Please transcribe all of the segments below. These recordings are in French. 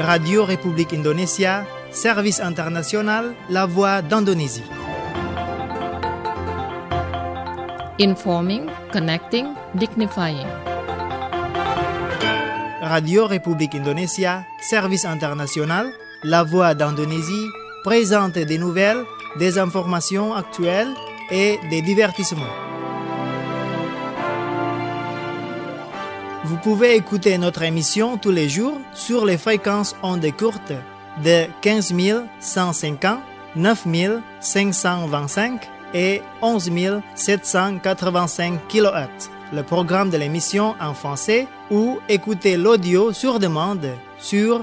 Radio République Indonésia, service international, la voix d'Indonésie. Informing, connecting, dignifying. Radio République Indonésia, service international, la voix d'Indonésie, présente des nouvelles, des informations actuelles et des divertissements. Vous pouvez écouter notre émission tous les jours sur les fréquences ondes courtes de 15 150, 9 525 et 11 785 kHz. Le programme de l'émission en français ou écouter l'audio sur demande sur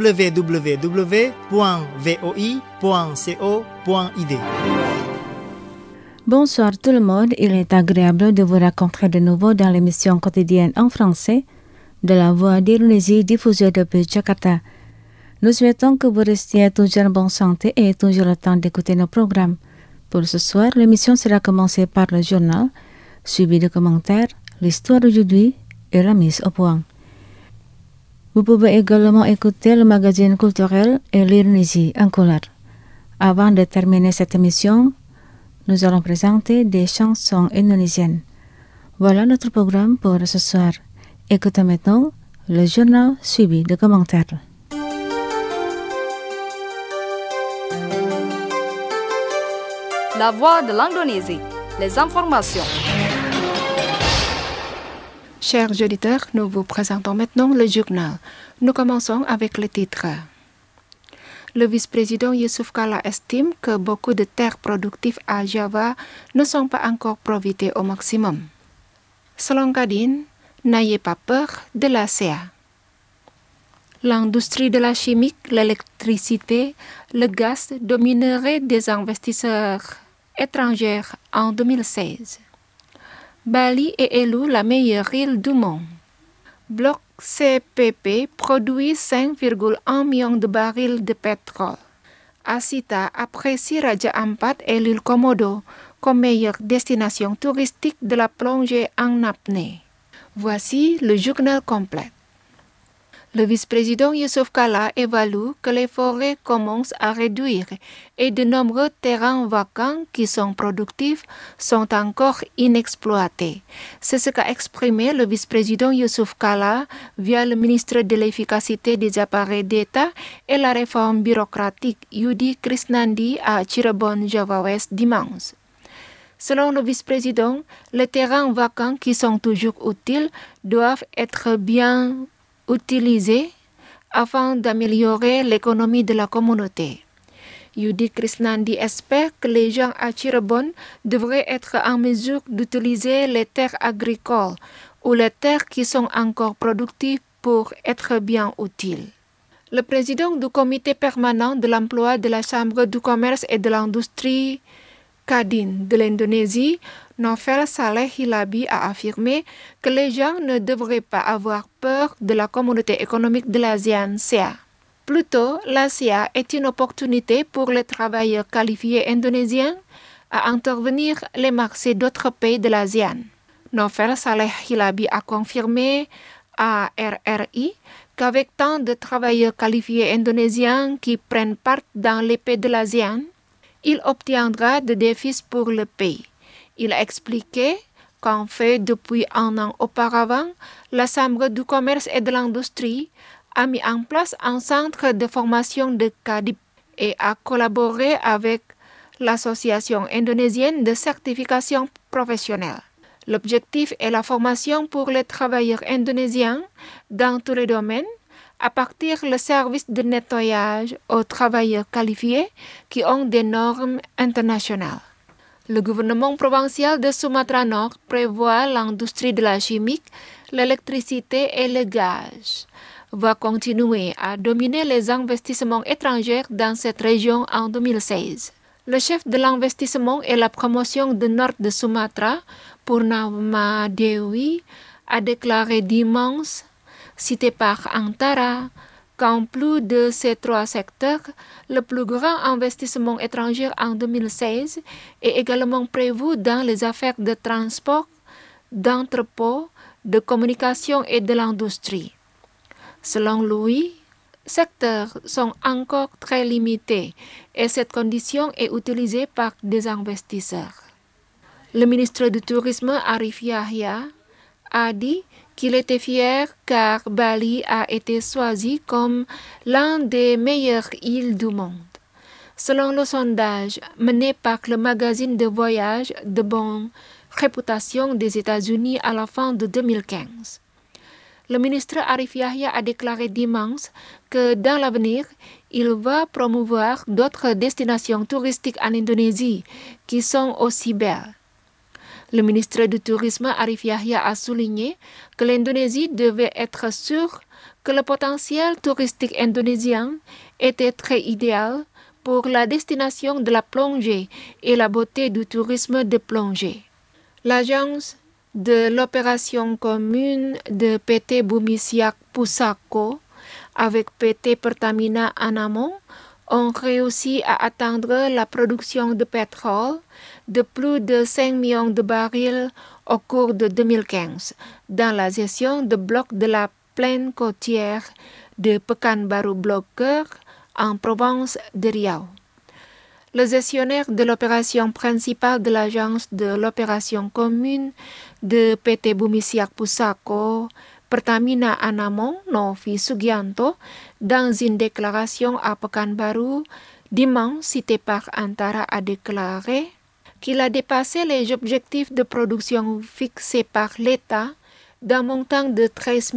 www.voi.co.id. Bonsoir tout le monde, il est agréable de vous rencontrer de nouveau dans l'émission quotidienne en français de la Voix d'Indonésie diffusée depuis Jakarta. Nous souhaitons que vous restiez toujours en bonne santé et toujours le temps d'écouter nos programmes. Pour ce soir, l'émission sera commencée par le journal, suivi de commentaires, l'histoire d'aujourd'hui et la mise au point. Vous pouvez également écouter le magazine culturel et l'Indonésie en couleur. Avant de terminer cette émission, nous allons présenter des chansons indonésiennes. Voilà notre programme pour ce soir. Écoutez maintenant le journal suivi de commentaires. La voix de l'Indonésie, les informations. Chers auditeurs, nous vous présentons maintenant le journal. Nous commençons avec le titre. Le vice-président Yusuf Kala estime que beaucoup de terres productives à Java ne sont pas encore profitées au maximum. Selon Kadin, n'ayez pas peur de la CA. L'industrie de la chimie, l'électricité, le gaz domineraient des investisseurs étrangers en 2016. Bali est élu la meilleure île du monde. Bloc CPP produit 5,1 millions de barils de pétrole. Asita apprécie Raja Ampat et l'île Komodo comme meilleure destination touristique de la plongée en apnée. Voici le journal complet. Le vice-président Yusuf Kala évalue que les forêts commencent à réduire et de nombreux terrains vacants qui sont productifs sont encore inexploités. C'est ce qu'a exprimé le vice-président Yusuf Kala via le ministre de l'Efficacité des appareils d'État et la réforme bureaucratique Yudi Krisnandi à Cirebon, Java Ouest dimanche. Selon le vice-président, les terrains vacants qui sont toujours utiles doivent être bien utilisés afin d'améliorer l'économie de la communauté. Yudi Krisnandi espère que les gens à Cirebon devraient être en mesure d'utiliser les terres agricoles ou les terres qui sont encore productives pour être bien utiles. Le président du comité permanent de l'emploi de la Chambre du commerce et de l'industrie Kadin de l'Indonésie, Novel Saleh Hilabi a affirmé que les gens ne devraient pas avoir peur de la communauté économique de l'ASEAN CA. Plutôt, la CA est une opportunité pour les travailleurs qualifiés indonésiens à intervenir les marchés d'autres pays de l'ASEAN. Novel Saleh Hilabi a confirmé à RRI qu'avec tant de travailleurs qualifiés indonésiens qui prennent part dans les pays de l'ASEAN, il obtiendra des défis pour le pays. Il a expliqué qu'en fait, depuis un an auparavant, la Chambre du commerce et de l'industrie a mis en place un centre de formation de Kadip et a collaboré avec l'Association indonésienne de certification professionnelle. L'objectif est la formation pour les travailleurs indonésiens dans tous les domaines, à partir le service de nettoyage aux travailleurs qualifiés qui ont des normes internationales. Le gouvernement provincial de Sumatra Nord prévoit l'industrie de la chimie, l'électricité et le gaz va continuer à dominer les investissements étrangers dans cette région en 2016. Le chef de l'investissement et la promotion du nord de Sumatra, Purnama Dewi, a déclaré dimanche, cité par Antara, qu'en plus de ces trois secteurs, le plus grand investissement étranger en 2016 est également prévu dans les affaires de transport, d'entrepôt, de communication et de l'industrie. Selon lui, secteurs sont encore très limités et cette condition est utilisée par des investisseurs. Le ministre du Tourisme Arif Yahya a dit qu'il était fier car Bali a été choisi comme l'un des meilleures îles du monde. Selon le sondage mené par le magazine de voyage de bonne réputation des États-Unis à la fin de 2015. Le ministre Arif Yahya a déclaré dimanche que dans l'avenir, il va promouvoir d'autres destinations touristiques en Indonésie qui sont aussi belles. Le ministre du Tourisme Arif Yahya a souligné que l'Indonésie devait être sûre que le potentiel touristique indonésien était très idéal pour la destination de la plongée et la beauté du tourisme de plongée. L'agence de l'opération commune de PT Bumi Siak Pusako avec PT Pertamina en amont ont réussi à atteindre la production de pétrole de plus de 5 millions de barils au cours de 2015 dans la gestion de blocs de la plaine côtière de Pekanbaru Bloker en province de Riau. Le gestionnaire de l'opération principale de l'agence de l'opération commune de PT Bumi Siak Pusako, Pertamina en amont, Novi Sugianto, dans une déclaration à Pekanbaru, dimanche cité par Antara, a déclaré qu'il a dépassé les objectifs de production fixés par l'État d'un montant de 13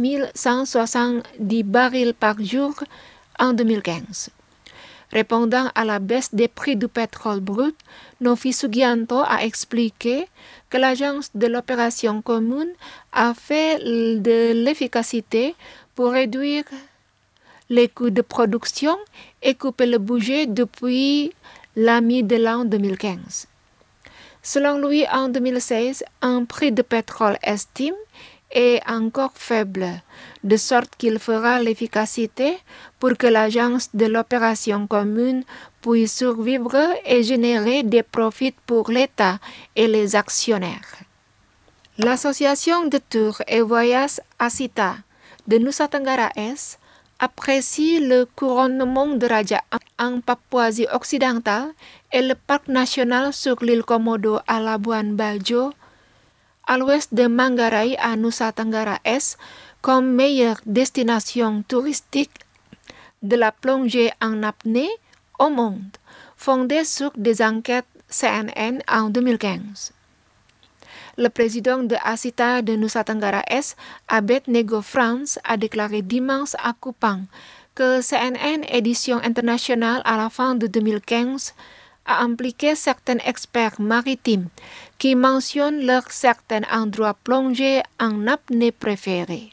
170 barils par jour en 2015. Répondant à la baisse des prix du pétrole brut, Novi Sugianto a expliqué que l'agence de l'opération commune a fait de l'efficacité pour réduire les coûts de production et couper le budget depuis la mi de l'an 2015. Selon lui, en 2016, un prix de pétrole estime est encore faible, de sorte qu'il fera l'efficacité pour que l'agence de l'opération commune puisse survivre et générer des profits pour l'État et les actionnaires. L'association de tours et voyages Asita de Nusa Tenggara Est apprécie le couronnement de Raja en Papouasie occidentale et le parc national sur l'île Komodo à Labuan Bajo, à l'ouest de Manggarai à Nusa Tenggara Est, comme meilleure destination touristique de la plongée en apnée au monde, fondée sur des enquêtes CNN en 2015. Le président de Asita de Nusa Tenggara Est, Abednego Franz, a déclaré dimanche à Kupang que CNN édition internationale à la fin de 2015 a impliqué certains experts maritimes qui mentionnent leurs certains endroits plongés en apnée préférés.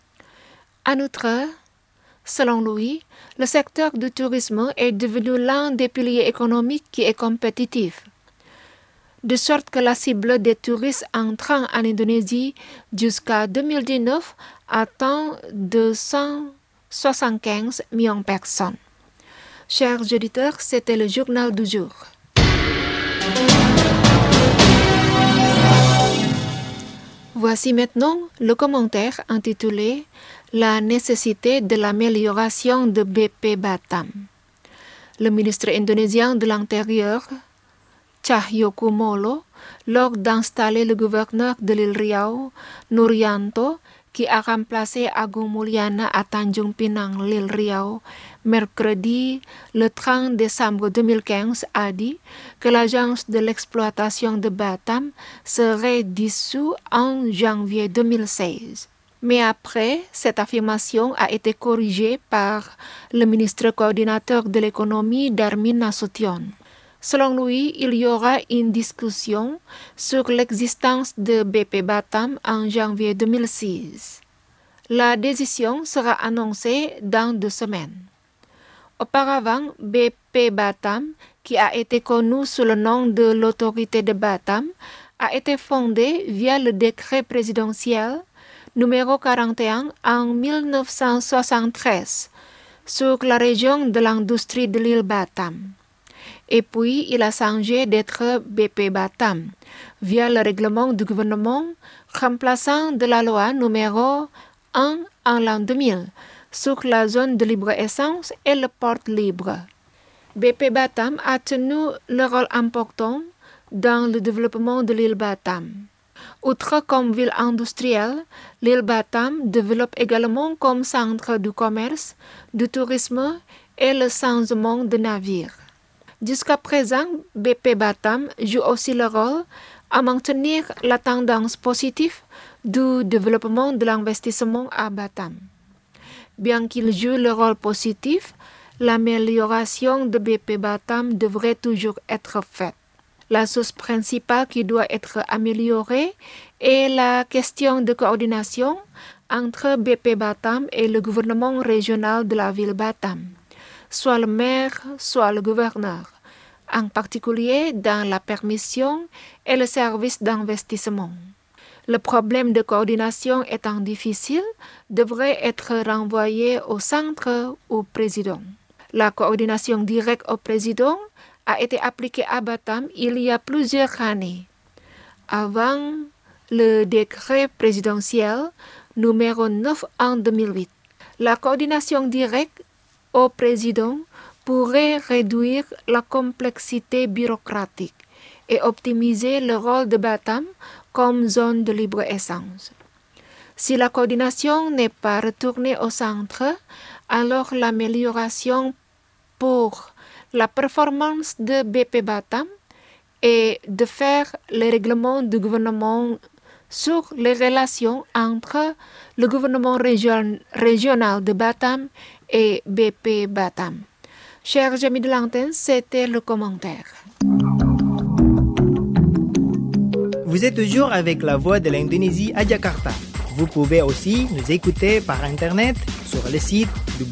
En outre, selon lui, le secteur du tourisme est devenu l'un des piliers économiques qui est compétitif, de sorte que la cible des touristes entrant en Indonésie jusqu'à 2019 atteint 275 millions de personnes. Chers auditeurs, c'était le journal du jour. Voici maintenant le commentaire intitulé « La nécessité de l'amélioration de BP Batam ». Le ministre indonésien de l'Intérieur, Cahyokumolo, lors d'installer le gouverneur de l'île Riau, Nurianto, qui a remplacé Agung Mulyana à Tanjung Pinang, l'île Riau, mercredi le 30 décembre 2015, a dit que l'agence de l'exploitation de Batam serait dissoute en janvier 2016. Mais après, cette affirmation a été corrigée par le ministre coordinateur de l'économie, Darmin Nasution. Selon lui, il y aura une discussion sur l'existence de BP Batam en janvier 2006. La décision sera annoncée dans 2 semaines. Auparavant, BP Batam, qui a été connu sous le nom de l'autorité de Batam, a été fondée via le décret présidentiel numéro 41 en 1973 sur la région de l'industrie de l'île Batam. Et puis, il a changé d'être BP Batam via le règlement du gouvernement remplaçant de la loi numéro 1 en l'an 2000 sur la zone de libre-échange et le port libre. BP Batam a tenu le rôle important dans le développement de l'île Batam. Outre comme ville industrielle, l'île Batam développe également comme centre du commerce, du tourisme et le changement de navires. Jusqu'à présent, BP Batam joue aussi le rôle à maintenir la tendance positive du développement de l'investissement à Batam. Bien qu'il joue le rôle positif, l'amélioration de BP Batam devrait toujours être faite. La chose principale qui doit être améliorée est la question de coordination entre BP Batam et le gouvernement régional de la ville Batam, soit le maire, soit le gouverneur, en particulier dans la permission et le service d'investissement. Le problème de coordination étant difficile, devrait être renvoyé au centre ou au président. La coordination directe au président a été appliquée à Batam il y a plusieurs années, avant le décret présidentiel numéro 9 en 2008. La coordination directe au président pourrait réduire la complexité bureaucratique et optimiser le rôle de Batam comme zone de libre-échange. Si la coordination n'est pas retournée au centre, alors l'amélioration pour la performance de BP Batam est de faire le règlement du gouvernement sur les relations entre le gouvernement régional de Batam et BP Batam. Chers amis de l'antenne, c'était le commentaire. Vous êtes toujours avec la voix de l'Indonésie à Jakarta. Vous pouvez aussi nous écouter par Internet sur le site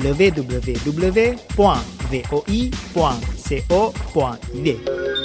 www.voi.co.id.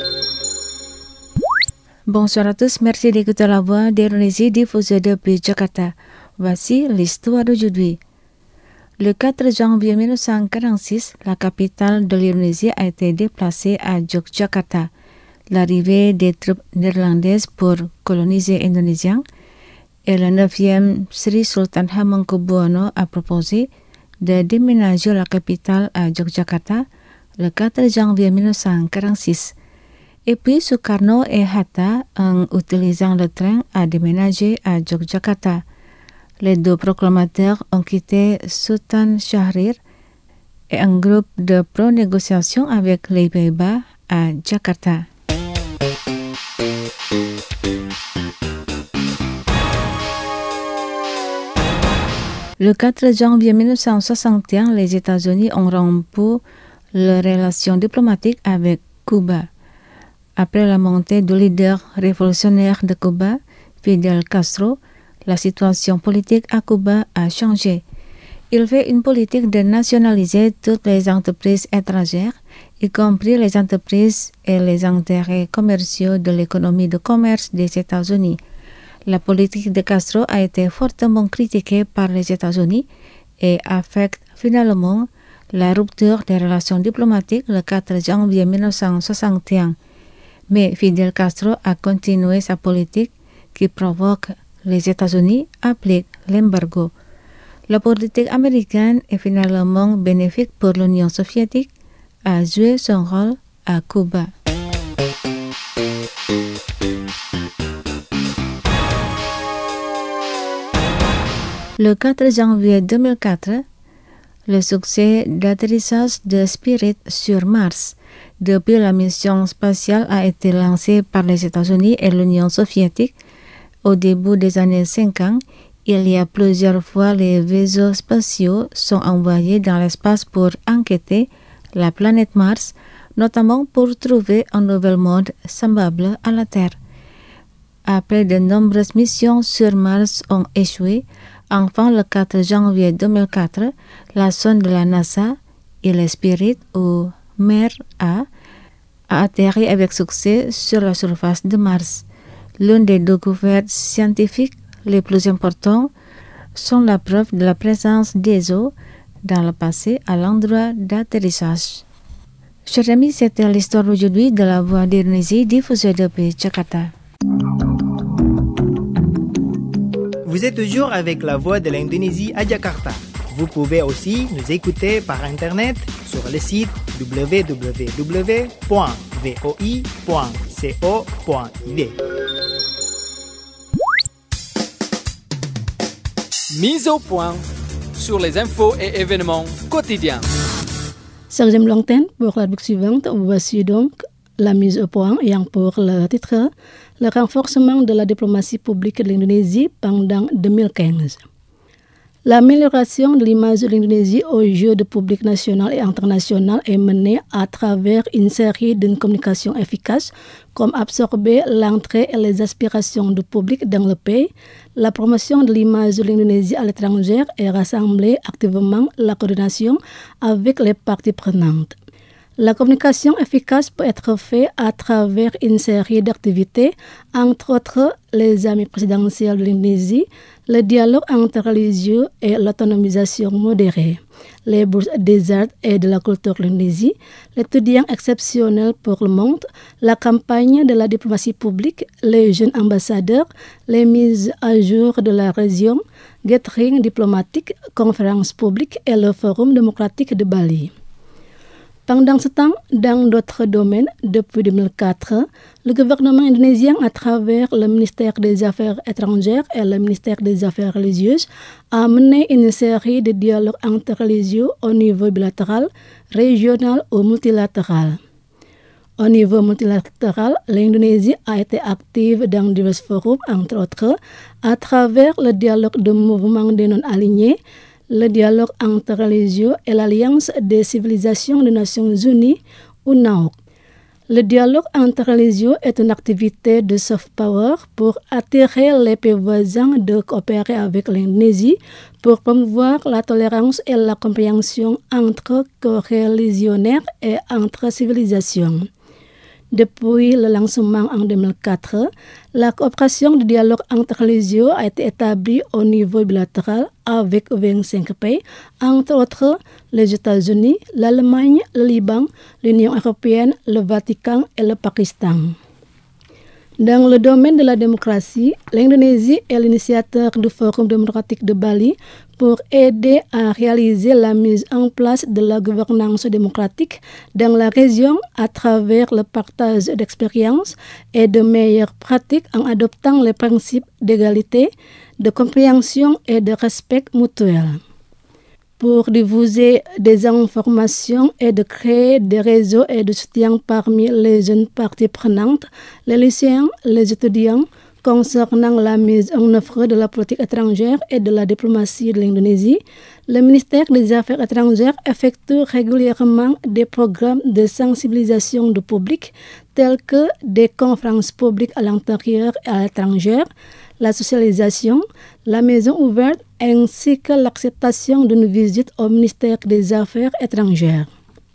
Bonsoir à tous, merci d'écouter la voix d'Indonésie diffusée depuis Jakarta. Voici l'histoire d'aujourd'hui. Le 4 janvier 1946, la capitale de l'Indonésie a été déplacée à Yogyakarta. L'arrivée des troupes néerlandaises pour coloniser Indonésien et le 9e Sri Sultan Hamengkubuwono a proposé de déménager la capitale à Yogyakarta le 4 janvier 1946. Et puis Sukarno et Hatta, en utilisant le train, a déménagé à Yogyakarta. Les deux proclamateurs ont quitté Sultan Syahrir et un groupe de pro-négociation avec les Pays-Bas à Jakarta. Le 4 janvier 1961, les États-Unis ont rompu leurs relations diplomatiques avec Cuba. Après la montée du leader révolutionnaire de Cuba, Fidel Castro, la situation politique à Cuba a changé. Il fait une politique de nationaliser toutes les entreprises étrangères, y compris les entreprises et les intérêts commerciaux de l'économie de commerce des États-Unis. La politique de Castro a été fortement critiquée par les États-Unis et affecte finalement la rupture des relations diplomatiques le 4 janvier 1961. Mais Fidel Castro a continué sa politique qui provoque les États-Unis appliquent l'embargo. La politique américaine est finalement bénéfique pour l'Union soviétique, a joué son rôle à Cuba. Le 4 janvier 2004, le succès d'atterrissage de Spirit sur Mars depuis la mission spatiale a été lancé par les États-Unis et l'Union soviétique au début des années 50. Il y a plusieurs fois les vaisseaux spatiaux sont envoyés dans l'espace pour enquêter la planète Mars, notamment pour trouver un nouvel monde semblable à la Terre. Après de nombreuses missions sur Mars ont échoué, enfin le 4 janvier 2004, la sonde de la NASA, il Spirit ou MER-A, a atterri avec succès sur la surface de Mars. L'une des découvertes scientifiques les plus importantes sont la preuve de la présence des eaux dans le passé à l'endroit d'atterrissage. Chers amis, c'était l'histoire aujourd'hui de la voix d'Indonésie diffusée depuis Jakarta. Vous êtes toujours avec la voix de l'Indonésie à Jakarta. Vous pouvez aussi nous écouter par Internet sur le site www.voi.co.id. Mise au point sur les infos et événements quotidiens. Sergem Longten, pour la rubrique suivante, voici donc la mise au point ayant pour le titre le renforcement de la diplomatie publique de l'Indonésie pendant 2015. L'amélioration de l'image de l'Indonésie aux yeux du public national et international est menée à travers une série de communications efficaces comme absorber l'entrée et les aspirations du public dans le pays, la promotion de l'image de l'Indonésie à l'étranger et rassembler activement la coordination avec les parties prenantes. La communication efficace peut être faite à travers une série d'activités, entre autres les amis présidentiels de l'Indonésie, le dialogue interreligieux et l'autonomisation modérée, les bourses des arts et de la culture de l'Indonésie, l'étudiant exceptionnel pour le monde, la campagne de la diplomatie publique, les jeunes ambassadeurs, les mises à jour de la région, gathering diplomatique, conférences publiques et le forum démocratique de Bali. Pendant ce temps, dans d'autres domaines, depuis 2004, le gouvernement indonésien, à travers le ministère des Affaires étrangères et le ministère des Affaires religieuses, a mené une série de dialogues interreligieux au niveau bilatéral, régional ou multilatéral. Au niveau multilatéral, l'Indonésie a été active dans divers forums, entre autres, à travers le dialogue de mouvements des non-alignés, le dialogue interreligieux et l'Alliance des civilisations des Nations Unies, UNAOC. Le dialogue interreligieux est une activité de soft power pour attirer les pays voisins de coopérer avec l'Indonésie pour promouvoir la tolérance et la compréhension entre coreligionnaires et entre civilisations. Depuis le lancement en 2004, la coopération du dialogue interreligieux a été établie au niveau bilatéral avec 25 pays, entre autres les États-Unis, l'Allemagne, le Liban, l'Union européenne, le Vatican et le Pakistan. Dans le domaine de la démocratie, l'Indonésie est l'initiateur du Forum démocratique de Bali pour aider à réaliser la mise en place de la gouvernance démocratique dans la région à travers le partage d'expériences et de meilleures pratiques en adoptant les principes d'égalité, de compréhension et de respect mutuel. Pour diffuser des informations et de créer des réseaux et de soutien parmi les jeunes parties prenantes, les lycéens, les étudiants, concernant la mise en œuvre de la politique étrangère et de la diplomatie de l'Indonésie, le ministère des Affaires étrangères effectue régulièrement des programmes de sensibilisation du public tels que des conférences publiques à l'intérieur et à l'étranger, la socialisation, la maison ouverte ainsi que l'acceptation d'une visite au ministère des Affaires étrangères.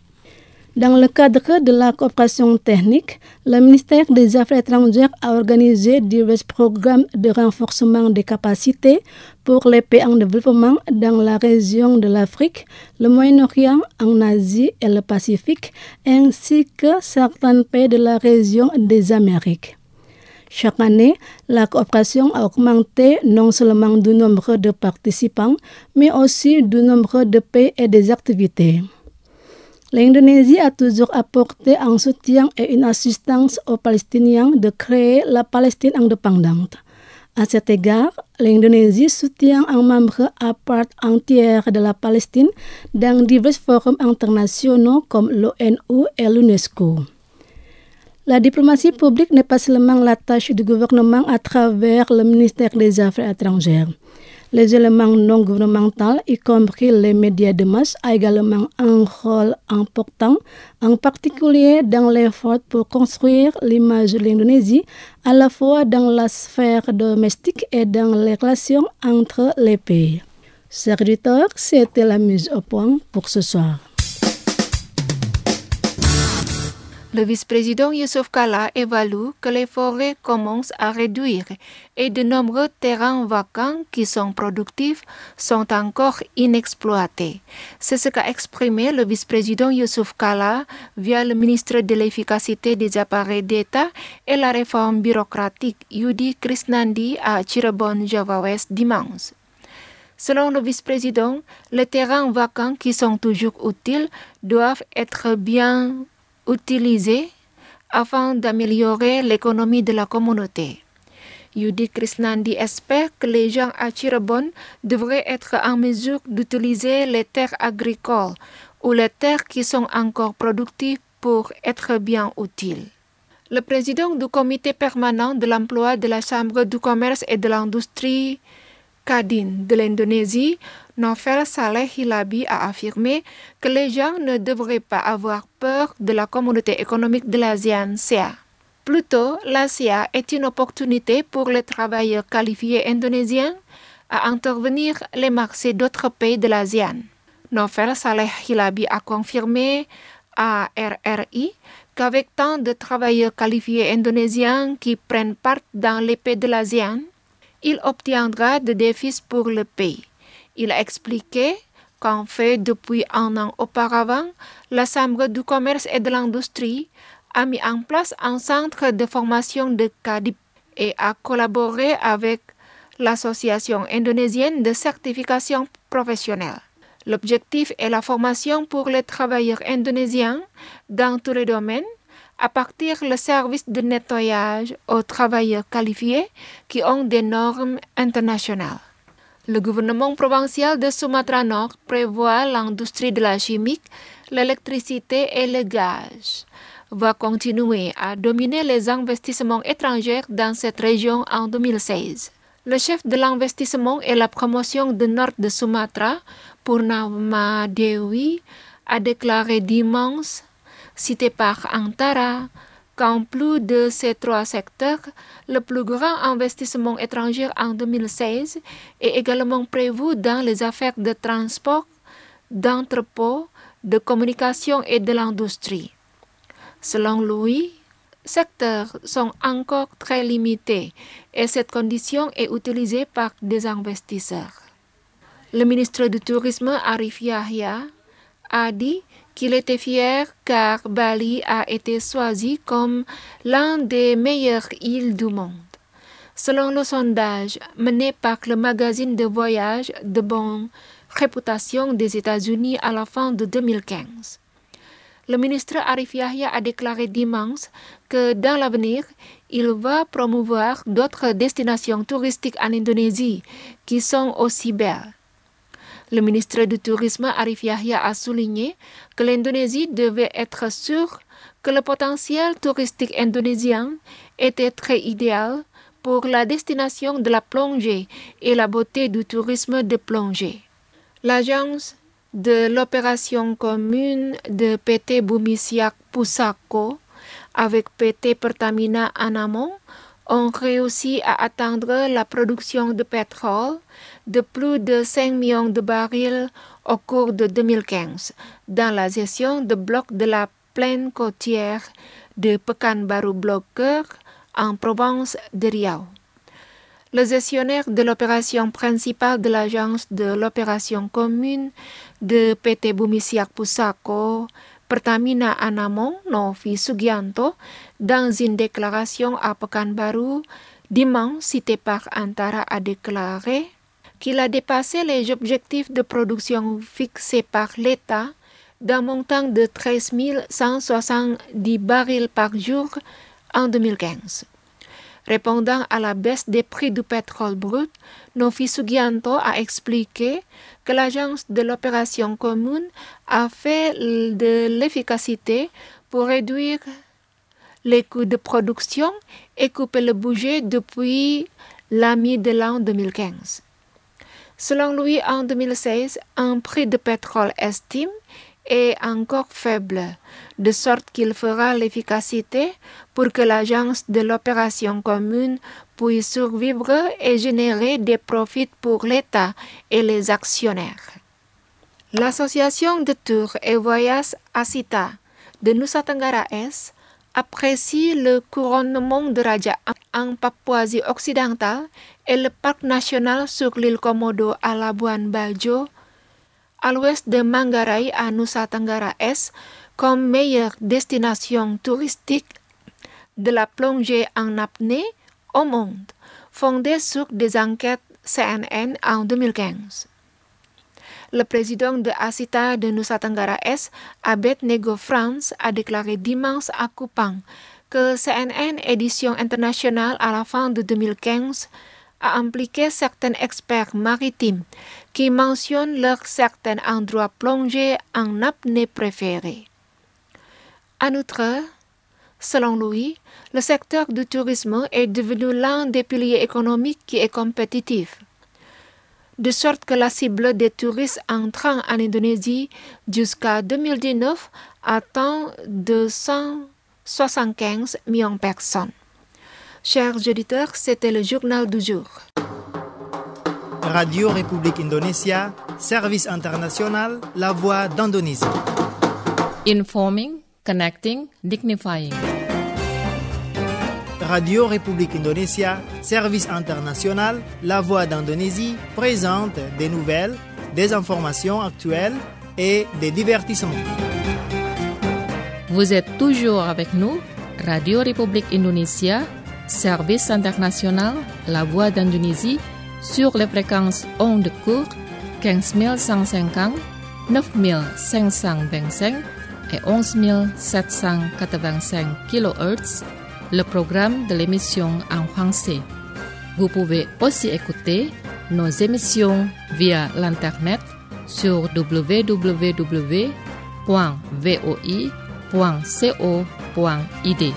Dans le cadre de la coopération technique, le ministère des Affaires étrangères a organisé divers programmes de renforcement des capacités pour les pays en développement dans la région de l'Afrique, le Moyen-Orient, en Asie et le Pacifique, ainsi que certains pays de la région des Amériques. Chaque année, la coopération a augmenté non seulement du nombre de participants, mais aussi du nombre de pays et des activités. L'Indonésie a toujours apporté un soutien et une assistance aux Palestiniens de créer la Palestine indépendante. À cet égard, l'Indonésie soutient un membre à part entière de la Palestine dans divers forums internationaux comme l'ONU et l'UNESCO. La diplomatie publique n'est pas seulement la tâche du gouvernement à travers le ministère des Affaires étrangères. Les éléments non gouvernementaux, y compris les médias de masse, ont également un rôle important, en particulier dans l'effort pour construire l'image de l'Indonésie, à la fois dans la sphère domestique et dans les relations entre les pays. Chers auditeurs, c'était la mise au point pour ce soir. Le vice-président Yusuf Kala évalue que les forêts commencent à réduire et de nombreux terrains vacants qui sont productifs sont encore inexploités. C'est ce qu'a exprimé le vice-président Yusuf Kala via le ministre de l'Efficacité des appareils d'État et la réforme bureaucratique Yudi Krisnandi à Cirebon, Java Ouest dimanche. Selon le vice-président, les terrains vacants qui sont toujours utiles doivent être bien utilisés afin d'améliorer l'économie de la communauté. Yudi Krisnandi espère que les gens à Cirebon devraient être en mesure d'utiliser les terres agricoles ou les terres qui sont encore productives pour être bien utiles. Le président du comité permanent de l'emploi de la Chambre du commerce et de l'industrie Kadin de l'Indonésie, Novel Saleh Hilabi, a affirmé que les gens ne devraient pas avoir peur de la communauté économique de l'ASEAN CA. Plutôt, l'ASEAN est une opportunité pour les travailleurs qualifiés indonésiens à intervenir les marchés d'autres pays de l'ASEAN. Novel Saleh Hilabi a confirmé à RRI qu'avec tant de travailleurs qualifiés indonésiens qui prennent part dans les pays de l'ASEAN, il obtiendra des défis pour le pays. Il a expliqué qu'en fait, depuis un an auparavant, la Chambre du commerce et de l'industrie a mis en place un centre de formation de CADIP et a collaboré avec l'Association indonésienne de certification professionnelle. L'objectif est la formation pour les travailleurs indonésiens dans tous les domaines, à partir du service de nettoyage aux travailleurs qualifiés qui ont des normes internationales. Le gouvernement provincial de Sumatra Nord prévoit l'industrie de la chimie, l'électricité et le gaz va continuer à dominer les investissements étrangers dans cette région en 2016. Le chef de l'investissement et la promotion du nord de Sumatra, Purnama Dewi, a déclaré dimanche, cité par Antara, qu'en plus de ces trois secteurs, le plus grand investissement étranger en 2016 est également prévu dans les affaires de transport, d'entrepôt, de communication et de l'industrie. Selon lui, secteurs sont encore très limités et cette condition est utilisée par des investisseurs. Le ministre du Tourisme Arif Yahya a dit qu'il était fier car Bali a été choisi comme l'un des meilleures îles du monde. Selon le sondage mené par le magazine de voyage de bonne réputation des États-Unis à la fin de 2015. Le ministre Arif Yahya a déclaré dimanche que dans l'avenir, il va promouvoir d'autres destinations touristiques en Indonésie qui sont aussi belles. Le ministre du Tourisme Arif Yahya a souligné que l'Indonésie devait être sûre que le potentiel touristique indonésien était très idéal pour la destination de la plongée et la beauté du tourisme de plongée. L'agence de l'opération commune de PT Bumi Siak Pusako avec PT Pertamina en amont ont réussi à atteindre la production de pétrole de plus de 5 millions de barils au cours de 2015 dans la gestion de blocs de la plaine côtière de Pekanbaru Bloker en province de Riau. Le gestionnaire de l'opération principale de l'agence de l'opération commune de PT Bumi Siak Pusako, Pertamina en amont, Novi Sugianto, dans une déclaration à Pekanbaru, dimanche cité par Antara, a déclaré qu'il a dépassé les objectifs de production fixés par l'État d'un montant de 13 170 barils par jour en 2015. Répondant à la baisse des prix du pétrole brut, Novi Sugianto a expliqué que l'agence de l'opération commune a fait de l'efficacité pour réduire les coûts de production et couper le budget depuis la mi de l'an 2015. Selon lui, en 2016, un prix de pétrole estime est encore faible, de sorte qu'il fera l'efficacité pour que l'agence de l'opération commune puisse survivre et générer des profits pour l'État et les actionnaires. L'association de tours et voyages ASITA de Nusa Tenggara Est apprécie le couronnement de Raja en Papouasie occidentale et le parc national sur l'île Komodo à Labuan Bajo, à l'ouest de Manggarai à Nusa Tenggara Est, comme meilleure destination touristique de la plongée en apnée au monde, fondée sur des enquêtes CNN en 2015. Le président de ASITA de Nusa Tenggara Est, Abednego Franz, a déclaré dimanche à Kupang que CNN édition internationale à la fin de 2015 a impliqué certains experts maritimes qui mentionnent leurs certains endroits plongés en apnée préférés. En outre, selon lui, le secteur du tourisme est devenu l'un des piliers économiques qui est compétitif, de sorte que la cible des touristes entrant en Indonésie jusqu'à 2019 atteint 275 millions de personnes. Chers auditeurs, c'était le journal du jour. Radio République Indonésia, service international, la voix d'Indonésie. Informing, connecting, dignifying. Radio République Indonésia, service international, la voix d'Indonésie, présente des nouvelles, des informations actuelles et des divertissements. Vous êtes toujours avec nous, Radio République Indonésia, service international, la voix d'Indonésie, sur les fréquences ondes courtes 15150, 9525 et 11785 kHz, le programme de l'émission en français. Vous pouvez aussi écouter nos émissions via l'internet sur www.voi.co.id.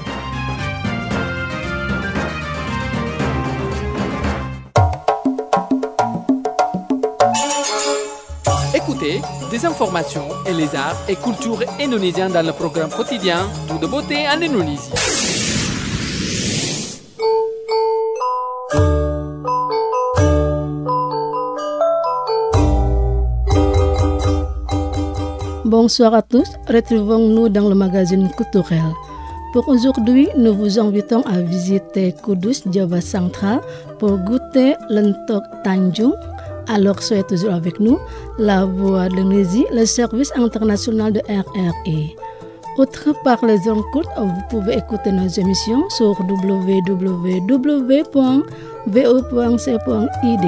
Écoutez des informations et les arts et cultures indonésiens dans le programme quotidien Tout de beauté en Indonésie. Bonsoir à tous, retrouvons-nous dans le magazine culturel. Pour aujourd'hui, nous vous invitons à visiter Kudus, Java Central, pour goûter l'entok Tanjung. Alors soyez toujours avec nous, la voix de l'Indonésie, le service international de RRI. Autre part les zones courtes, vous pouvez écouter nos émissions sur www.vo.co.id.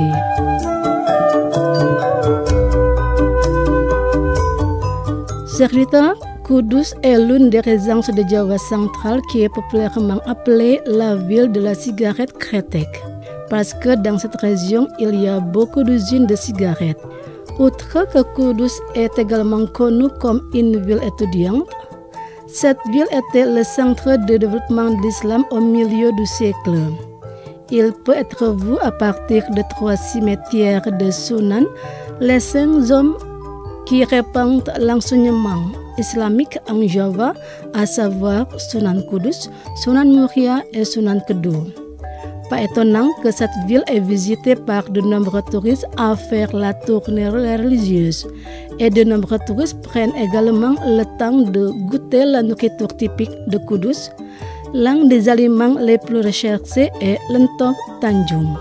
Cerita, Kudus est l'une des régions de Java centrale qui est populairement appelée la ville de la cigarette Kretek. Parce que dans cette région, il y a beaucoup d'usines de cigarettes. Outre que Kudus est également connue comme une ville étudiante, cette ville était le centre de développement de l'islam au milieu du siècle. Il peut être vu à partir de 3 cimetières de Sunan, les 5 hommes qui répandent l'enseignement islamique en Java, à savoir Sunan Kudus, Sunan Muria et Sunan Kedu. Pas étonnant que cette ville est visitée par de nombreux touristes à faire la tournée religieuse. Et de nombreux touristes prennent également le temps de goûter la nourriture typique de Kudus. L'un des aliments les plus recherchés est l'entok Tanjung.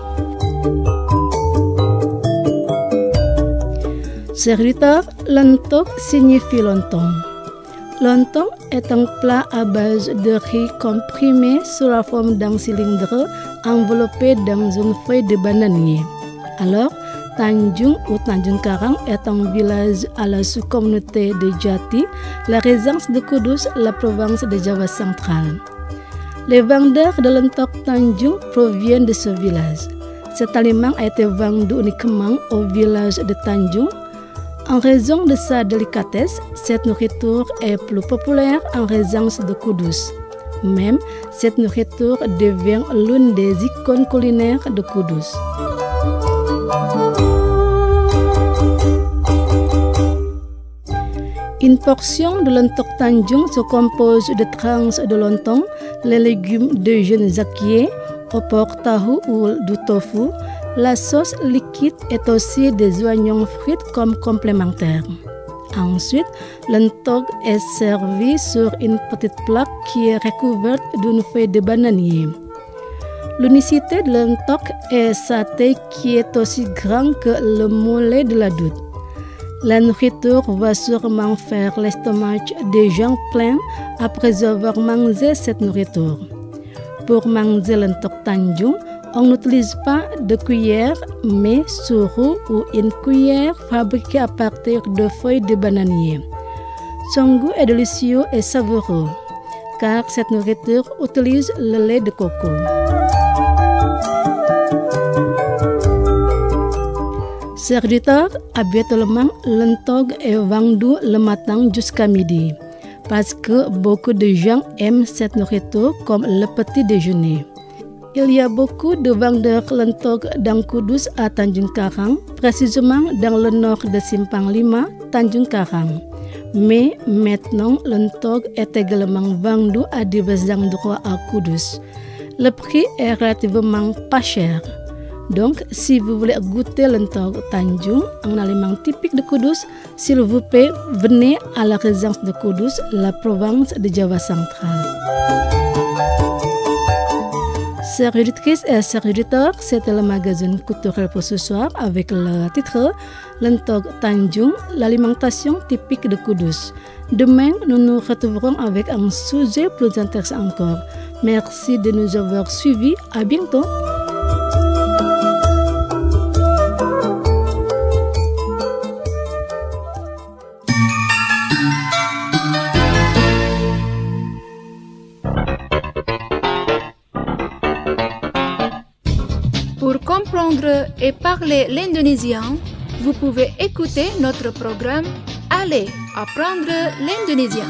Serviteur, l'entok signifie lontong. Lontong est un plat à base de riz comprimé sous la forme d'un cylindre enveloppé dans une feuille de bananier. Alors, Tanjung ou Tanjung Karang est un village à la sous-communauté de Jati, la résidence de Kudus, la province de Java centrale. Les vendeurs de l'entok Tanjung proviennent de ce village. Cet aliment a été vendu uniquement au village de Tanjung. En raison de sa délicatesse, cette nourriture est plus populaire en résidence de Kudus. Même, cette nourriture devient l'une des icônes culinaires de Kudus. Une portion de l'entok Tanjung se compose de tranches de lontong, les légumes de jeunes zakié, au porc tahu ou du tofu. La sauce liquide est aussi des oignons frits comme complémentaire. Ensuite, l'entok est servi sur une petite plaque qui est recouverte d'une feuille de bananier. L'unicité de l'entok est sa taille qui est aussi grande que le mollet de l'adulte. La nourriture va sûrement faire l'estomac des gens pleins après avoir mangé cette nourriture. Pour manger l'entok Tanjung, On n'utilise pas de cuillère, mais suru ou une cuillère fabriquée à partir de feuilles de bananier. Son goût est délicieux et savoureux, car cette nourriture utilise le lait de coco. Chers auditeurs, habituellement, l'entog est vendu le matin jusqu'à midi, parce que beaucoup de gens aiment cette nourriture comme le petit déjeuner. Il y a beaucoup de vendeurs lentog dans Kudus à Tanjung Karang, précisément dans le nord de Simpang Lima, Tanjung Karang. Mais maintenant, l'entog est également vendu à divers endroits à Kudus. Le prix est relativement pas cher. Donc, si vous voulez goûter l'entog Tanjung, un aliment typique de Kudus, s'il vous plaît, venez à la résidence de Kudus, la province de Java centrale. Chères auditrices et chers auditeurs, c'était le magazine culturel pour ce soir avec le titre L'entog Tanjung, l'alimentation typique de Kudus. Demain, nous nous retrouverons avec un sujet plus intéressant encore. Merci de nous avoir suivis. À bientôt. Pour comprendre et parler l'indonésien, vous pouvez écouter notre programme Allez apprendre l'indonésien.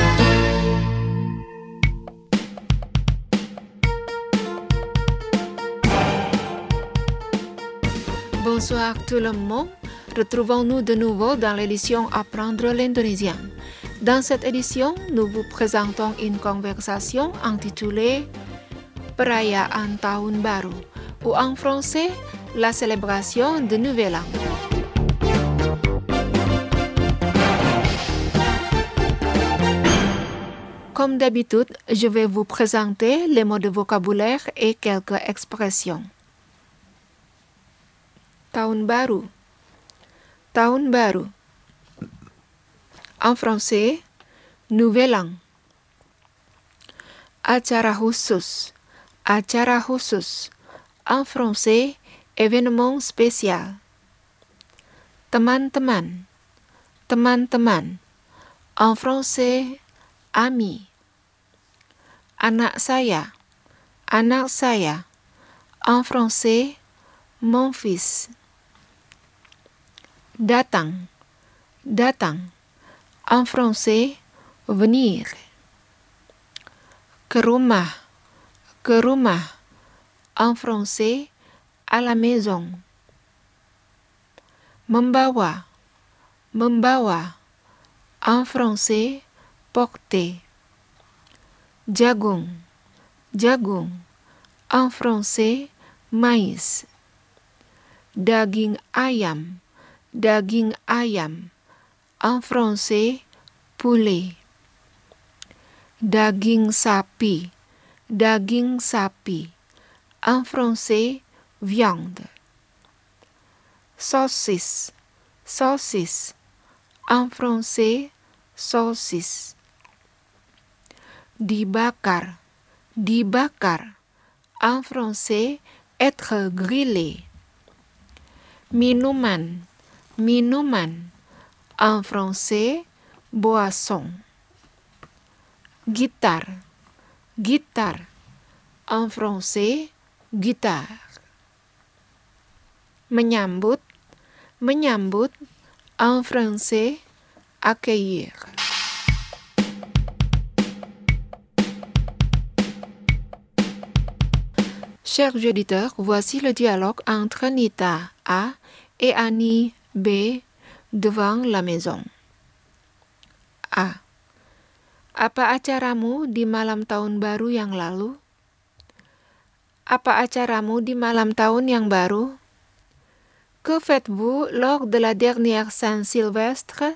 Bonsoir tout le monde. Retrouvons-nous de nouveau dans l'édition Apprendre l'indonésien. Dans cette édition, nous vous présentons une conversation intitulée Perayaan Tahun Baru, ou en français, la célébration de Nouvel An. Comme d'habitude, je vais vous présenter les mots de vocabulaire et quelques expressions. Tahun Baru. Tahun Baru. En français, Nouvel An. Acara khusus. Acara khusus. En français, événement spécial. Teman-teman. Teman-teman. En français, ami. Anak saya. Anak saya. En français, mon fils. Datang. Datang. En français, venir. Ke rumah. Ke rumah. En français, à la maison. Membawa. Membawa. En français, porter. Jagung. Jagung. En français, maïs. Daging ayam. Daging ayam. En français, poulet. Daging sapi. Daging sapi. En français, viande. Saucisse. Saucisse. En français, saucisse. Dibakar. Dibakar. En français, être grillé. Minuman. Minuman. En français, boisson. Guitare. Guitare. En français, guitare. Menyambut. Menyambut. En français, accueillir. Chers auditeurs, voici le dialogue entre Nita A et Annie B devant la maison. A. Apa acaramu di malam tahun baru yang lalu? Apa acaramu di malam tahun yang baru? Que faites-vous lors de la dernière Saint-Sylvestre?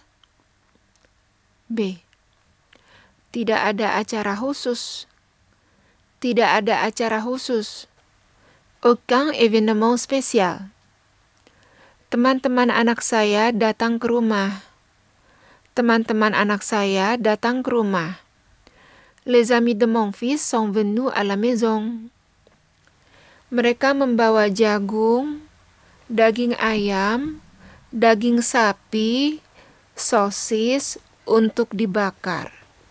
B. Tidak ada acara khusus. Tidak ada acara khusus. Aucun événement spécial. Teman-teman anak saya datang ke rumah. Teman-teman anak saya datang ke rumah. Les amis de mon fils sont venus à la maison. Mereka membawa jagung, daging ayam, daging sapi, sosis untuk dibakar.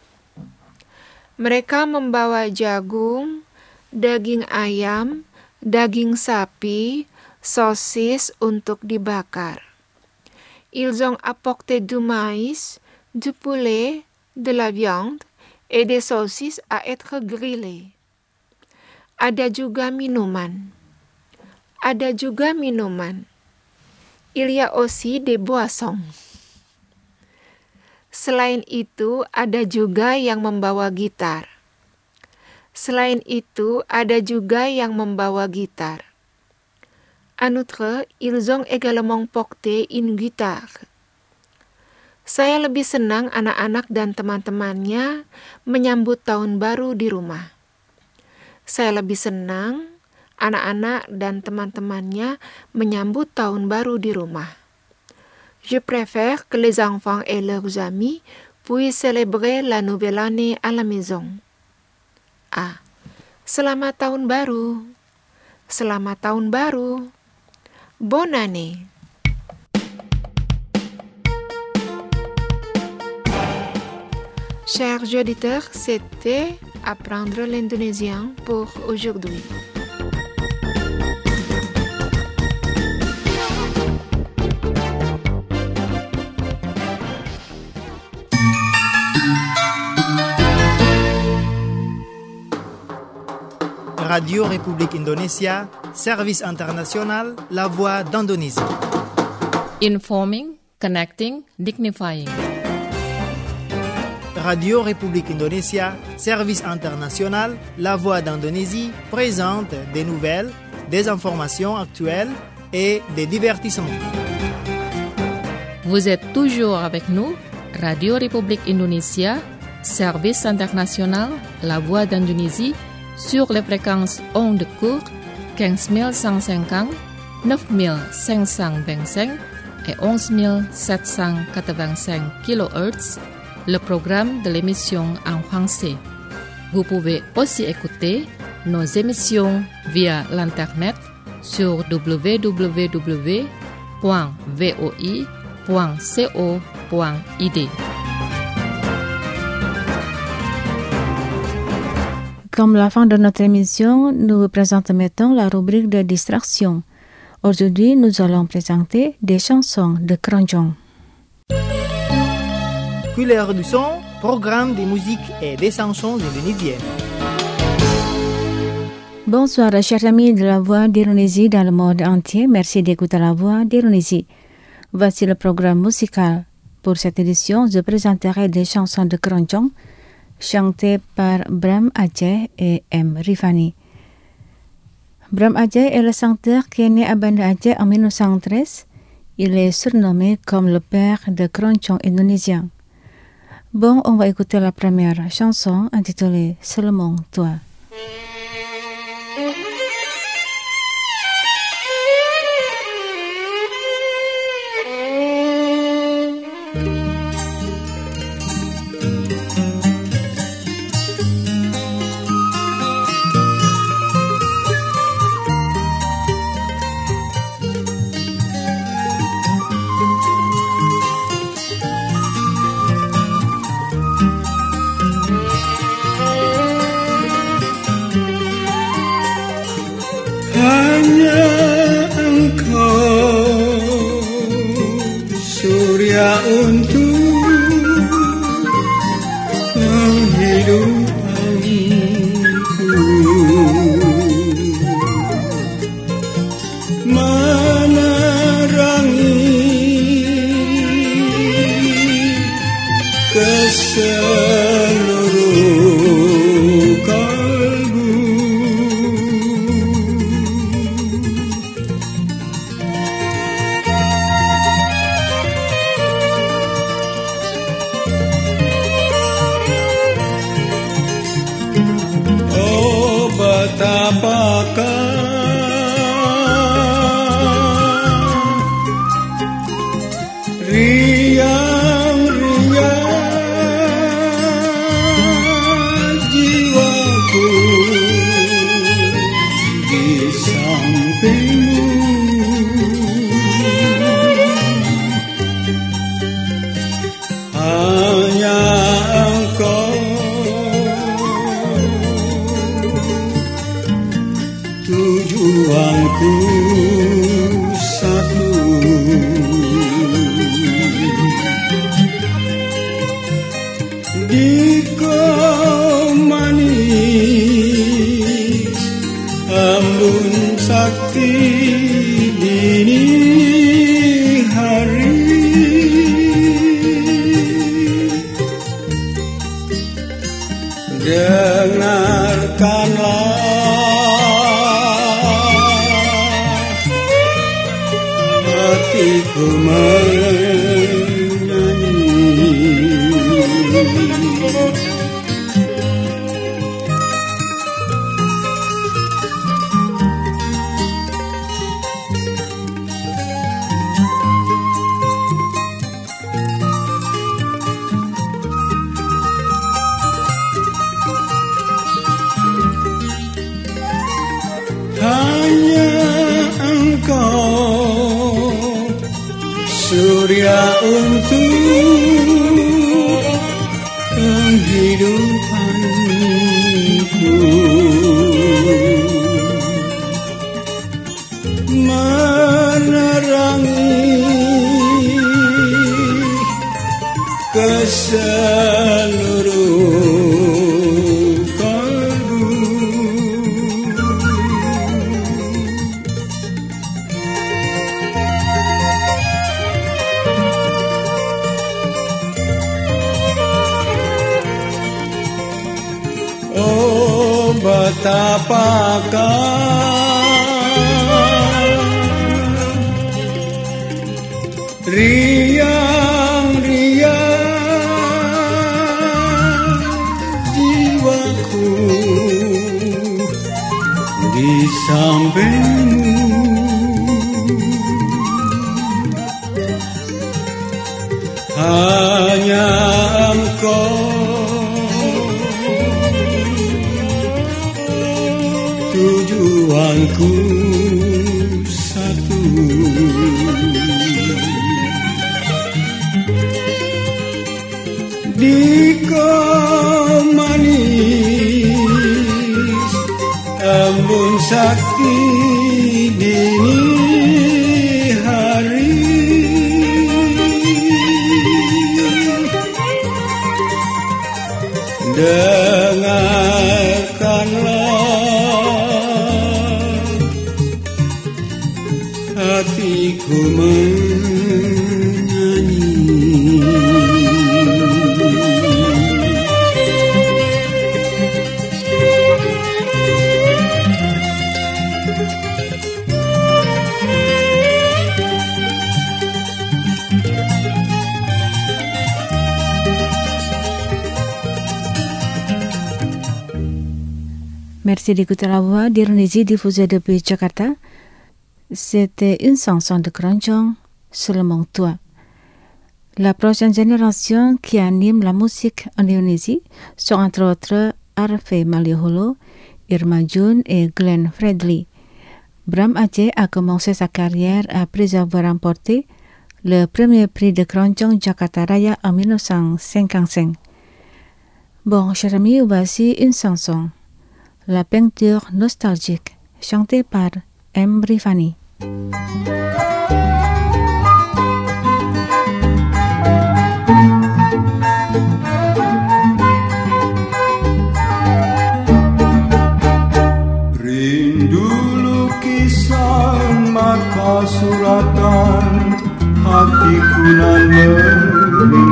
Mereka membawa jagung, daging ayam, daging sapi, sosis untuk dibakar. Ils ont apporté du maïs, du poulet, de la viande et des saucisses à être grillées. Ada juga minuman. Il y a aussi des boissons. Selain itu, ada juga yang membawa gitar. En outre, ils ont également porté une guitare. Saya lebih senang anak-anak dan teman-temannya menyambut tahun baru di rumah. Je préfère que les enfants et leurs amis puissent célébrer la nouvelle année à la maison. Selamat tahun baru. Bonne année. Chers auditeurs, c'était Apprendre l'indonésien pour aujourd'hui. Radio République Indonésia, Service International, La Voix d'Indonésie. Informing, connecting, dignifying. Radio République Indonésia, Service International, La Voix d'Indonésie présente des nouvelles, des informations actuelles et des divertissements. Vous êtes toujours avec nous, Radio République Indonésia, Service International, La Voix d'Indonésie, sur les fréquences ondes courtes 15150, 9525 et 11785 kHz, le programme de l'émission en français. Vous pouvez aussi écouter nos émissions via l'internet sur www.voi.co.id. Comme la fin de notre émission, nous vous présentons maintenant la rubrique de distraction. Aujourd'hui, nous allons présenter des chansons de Keroncong. Couleur du son, programme de musique et des chansons indonésiennes. Bonsoir, chers amis de la Voix d'Indonésie dans le monde entier. Merci d'écouter la Voix d'Indonésie. Voici le programme musical. Pour cette édition, je présenterai des chansons de Keroncong chantées par Bram Aceh et M. Rifani. Bram Aceh est le chanteur qui est né à Banda Aceh en 1913. Il est surnommé comme le père de Keroncong indonésien. Bon, on va écouter la première chanson intitulée Seulement toi. hatiku menyanyi. Surya untuk kehidupanku, menerangi ke seluruh kalbu. Oh, betapakah riang-riang jiwaku di sampingmu. Hanya Engkau tujuanku satu. Di kau manis embun sakti dini hari, dengarkanlah hatiku menyanyi. Merci d'écouter la voix d'Indonésie diffusée depuis Jakarta. C'était une chanson de Keroncong, Seulement toi. La prochaine génération qui anime la musique en Indonésie sont entre autres Arfe Maliholo, Irma Jun et Glenn Fredly. Bram Aceh a commencé sa carrière après avoir remporté le premier prix de Keroncong Jakarta Raya en 1955. Bon, chers amis, voici une chanson. La peinture nostalgique, chantée par M. Rifani. Rindu lukisan maka suratan, hatiku nan merindu.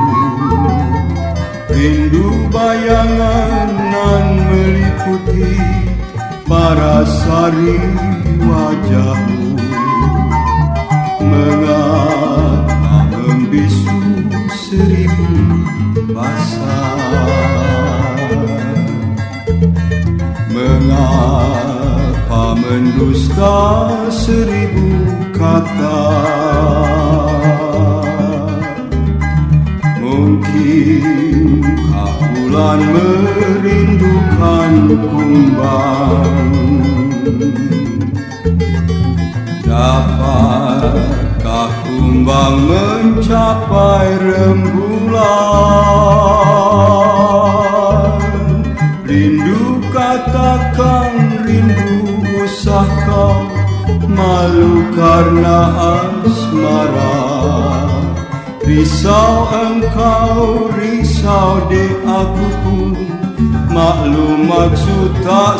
Rindu bayangan nan meliputi parasari wajahmu. Mengapa membisu seribu bahasa? Mengapa mendusta seribu kata? Mungkinkah bulan merindukan kumbang? Dapatkah kumbang mencapai rembulan? Rindu katakan rindu, usah kau malu karena asmara. Risau engkau, risau dek aku pun, maklum maksud tak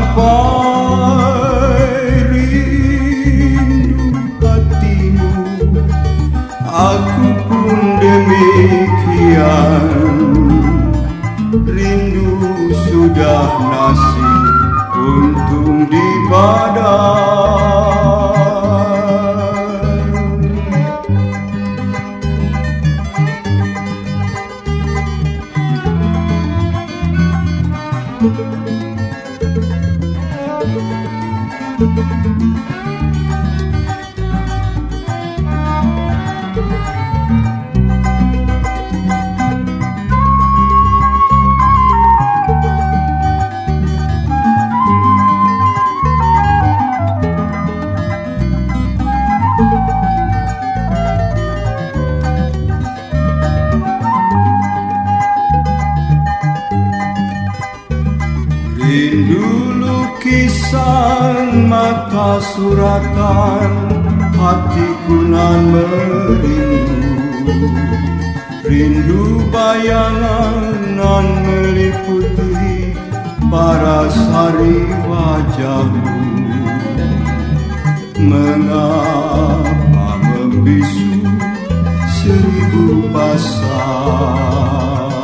sampai. Rindu hatimu, aku pun demikian. Rindu sudah nasib untung di badan. lisan mata suratan, hatiku nan merindu. Rindu bayangan nan meliputi parasari wajahmu. Mengapa membisu seribu pasang?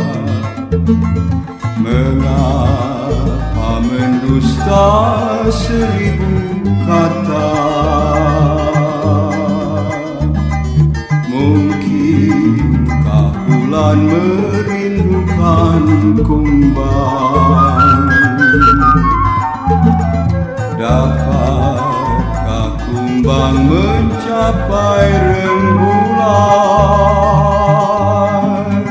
Mengapa mendusta seribu kata? Mungkinkah bulan merindukan kumbang? Dapatkah kumbang mencapai rembulan?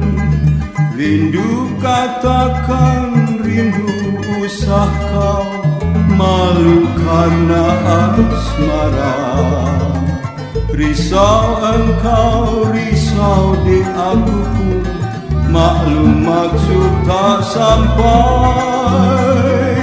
Rindu katakan rindu, usah kau malu karena asmara. Risau engkau, risau di aku pun, maklum maksud tak sampai.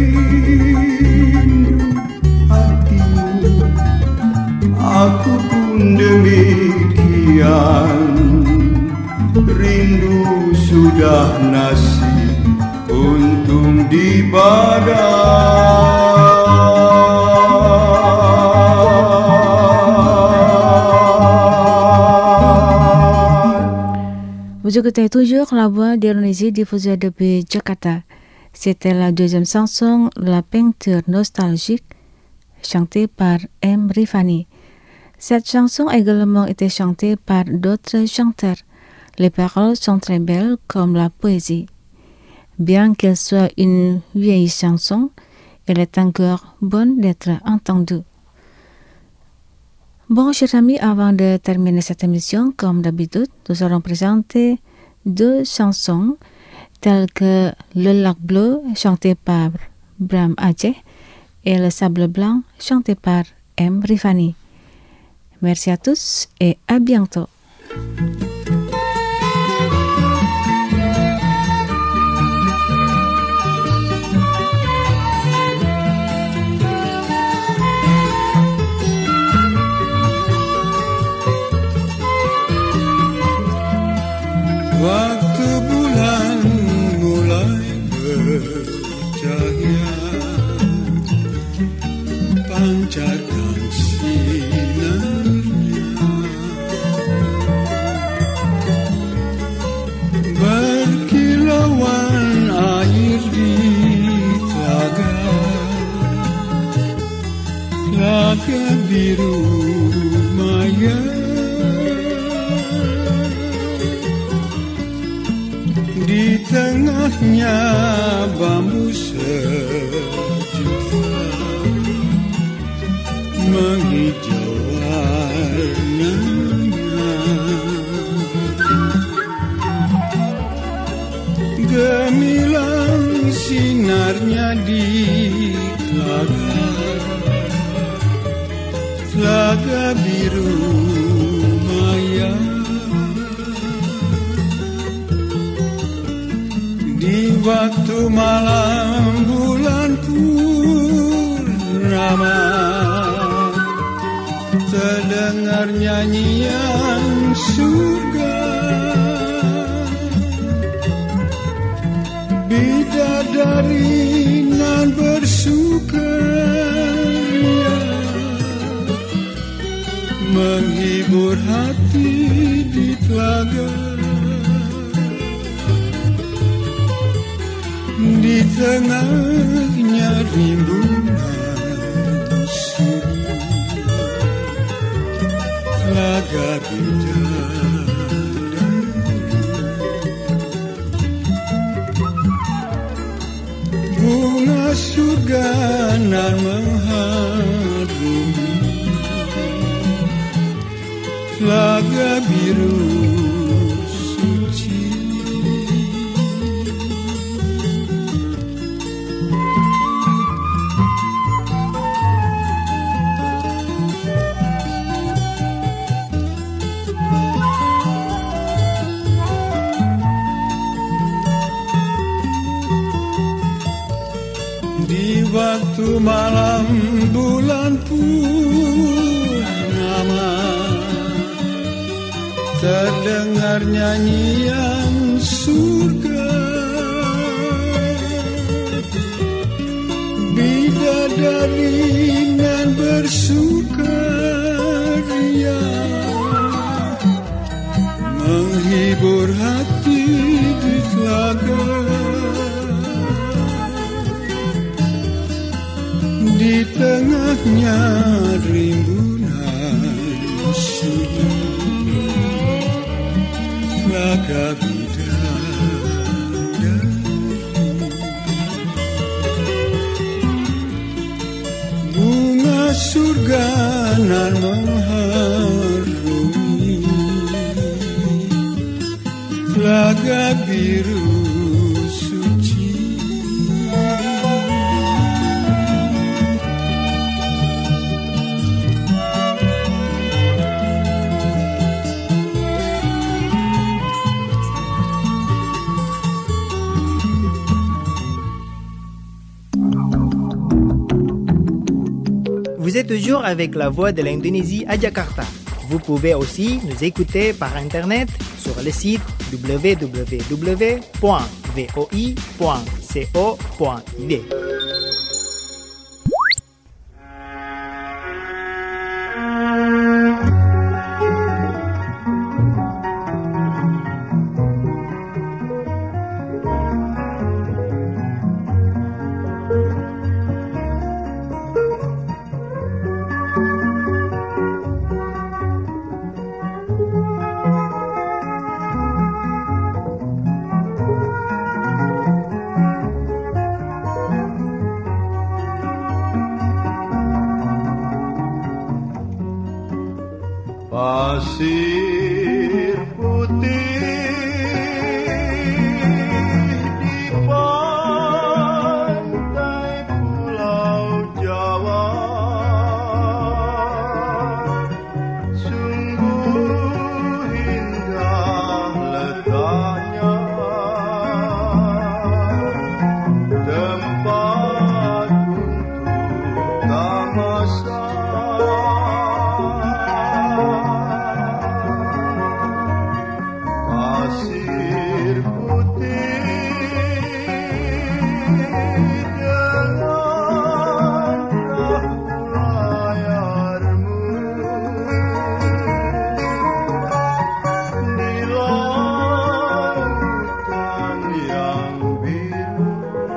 Rindu hatimu, aku pun demikian. Rindu sudah nasib, untung di badan. Vous écoutez toujours la voix d'Indonésie diffusée depuis Jakarta. C'était la deuxième chanson, La peinture nostalgique, chantée par M. Rifani. Cette chanson a également été chantée par d'autres chanteurs. Les paroles sont très belles comme la poésie. Bien qu'elle soit une vieille chanson, elle est encore bonne d'être entendue. Bon, chers amis, avant de terminer cette émission, comme d'habitude, nous allons présenter deux chansons telles que Le lac bleu, chanté par Bram Aceh, et Le sable blanc, chanté par M. Rifani. Merci à tous et à bientôt. Waktu bulan mulai bercahaya, pancarkan sinarnya, berkilauan air di telaga, telaga biru maya. Di tengahnya bambu sejuta menghijau warnanya. Gemilang sinarnya di telaga, telaga biru maya. Di waktu malam bulan purnama, terdengar nyanyian surga. Bidadari nan bersukaria, menghibur hati di telaga. Di tengahnya rimbunan surya, telaga bidadari. Bunga surga nan mengharumi, telaga biru suci. malam bulan purnama, terdengar nyanyian surga. Bidadari nan bersukaria, menghibur hati di telaga. Di tengahnya rimbunan sunyi, telaga bidadari. Bunga surga nan mengharungi telaga biru suci. Vous êtes toujours avec la voix de l'Indonésie à Jakarta. Vous pouvez aussi nous écouter par Internet sur le site www.voi.co.id. Pasir putih di pantai Pulau Jawa, sungguh indah letaknya, tempat untuk tamasya. Pasir putih dengan layarmu di lautan yang biru,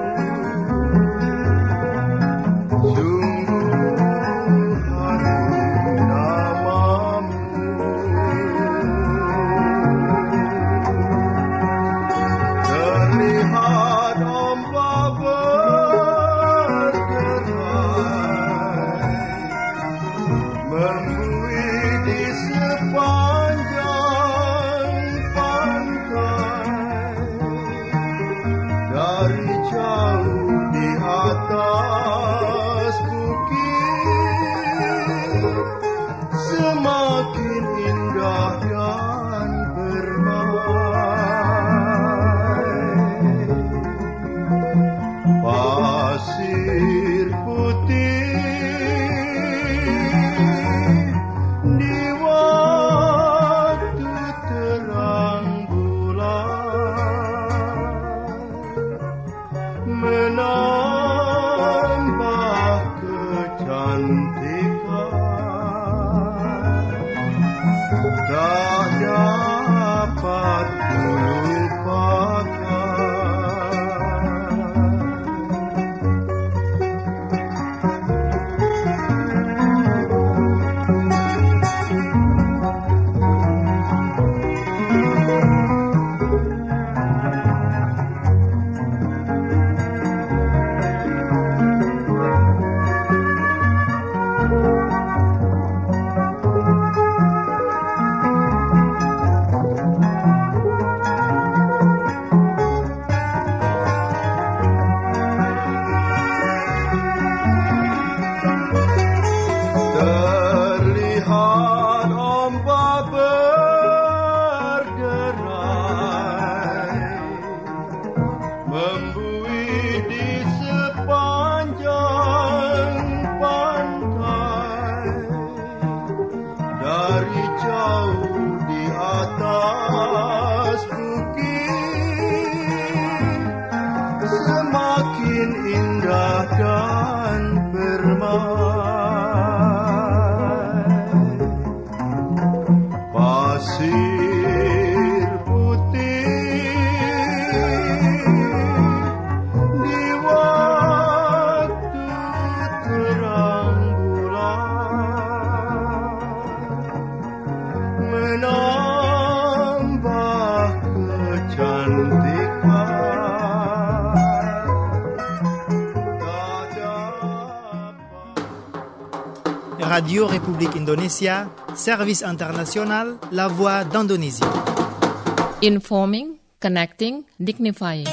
sungguh harum namamu. Terlihat ombak bergerai, membuih di sepanjang pantai. Dari jauh di atas bukit, semakin indah dan bermain. Pasir putih di waktu terang bulan, menambah kecantikan. Tak pasir putih di waktu terang bulan menambah kecantikan. Radio République Indonésia, service international, la voix d'Indonésie. Informing, connecting, dignifying.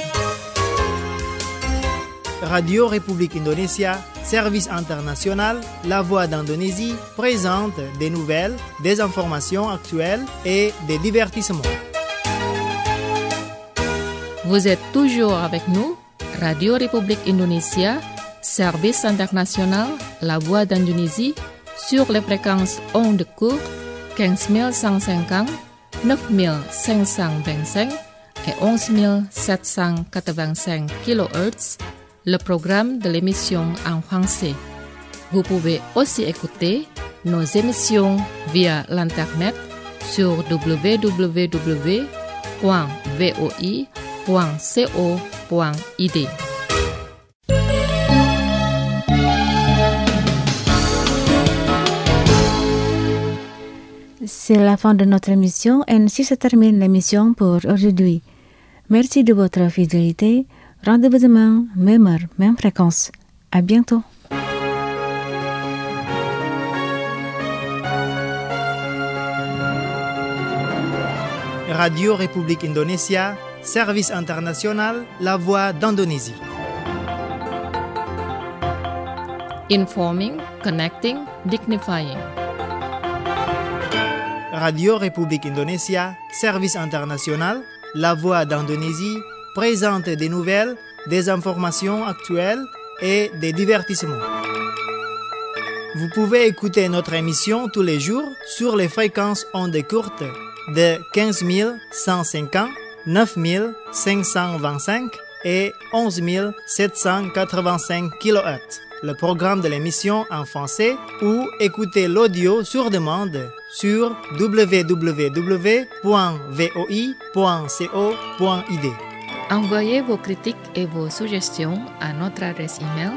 Radio République Indonésia, service international, la voix d'Indonésie, présente des nouvelles, des informations actuelles et des divertissements. Vous êtes toujours avec nous, Radio République Indonésia, service international, la voix d'Indonésie, sur les fréquences ondes courtes 15150, 9525 et 11785 kHz, le programme de l'émission en français. Vous pouvez aussi écouter nos émissions via l'internet sur www.voi.co.id. C'est la fin de notre émission et ainsi se termine l'émission pour aujourd'hui. Merci de votre fidélité. Rendez-vous demain, même heure, même fréquence. À bientôt. Radio République Indonésia, service international, la voix d'Indonésie. Informing, connecting, dignifying. Radio République Indonésia, service international, la voix d'Indonésie, présente des nouvelles, des informations actuelles et des divertissements. Vous pouvez écouter notre émission tous les jours sur les fréquences ondes courtes de 15 150, 9 525 et 11 785 kHz. Le programme de l'émission en français ou écouter l'audio sur demande sur www.voi.co.id. Envoyez vos critiques et vos suggestions à notre adresse email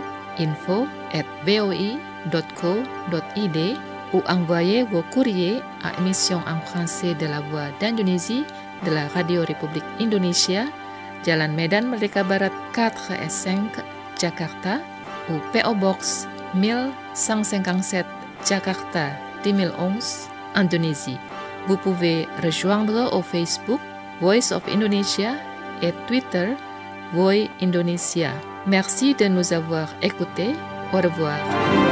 info@voi.co.id ou envoyez vos courriers à émission en français de la Voix d'Indonésie de la Radio République Indonésia, Jalan Medan Merdeka Barat 4 et 5, Jakarta, ou PO Box 1157 Jakarta 2011, Indonésie. Vous pouvez rejoindre au Facebook Voice of Indonesia et Twitter Voi Indonesia. Merci de nous avoir écoutés. Au revoir.